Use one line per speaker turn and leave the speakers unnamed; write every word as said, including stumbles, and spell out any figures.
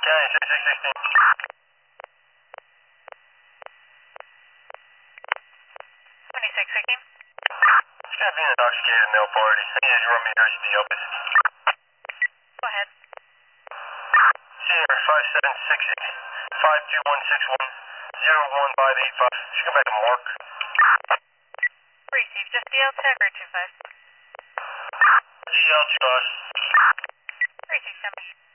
County six six sixteen.
twenty-six sixteen.
It's gonna be an intoxicated male party. I need you to run me here to the Opus.
Go ahead.
Sierra five seven six six five two one six one zero one five eight five. Should come back to Mark.
Receive. Just D L tech or two five.
D L two five.
Receive, send me.